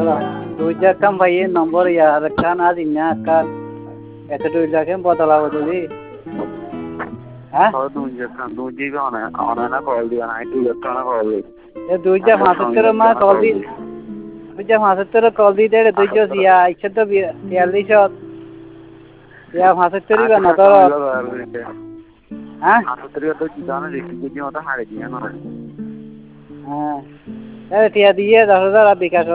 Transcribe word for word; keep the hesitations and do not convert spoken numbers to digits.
দুইটা কাম ভাই নম্বর ইয়ার কান আজ ইন্না কান এত দুইটা কেম বদলা বদলি হ্যাঁ দুইটা কান দুইটা অনা অনা না কল দিও না দুইটা কান কল দি এ দুইটা পাঁচাত্তর মা কল দি দুইটা পাঁচাত্তর কল দি দে দুইটা ইয়া ইচ্ছা তো বিয়াল্লিশ ইয়া পাঁচাত্তরই বা না তো হ্যাঁ পাঁচাত্তর তো জানা দেখি যদি মত হারে দিয়া না হ্যাঁ এ টিয়া দিয়ে দশ হাজার বিকাশ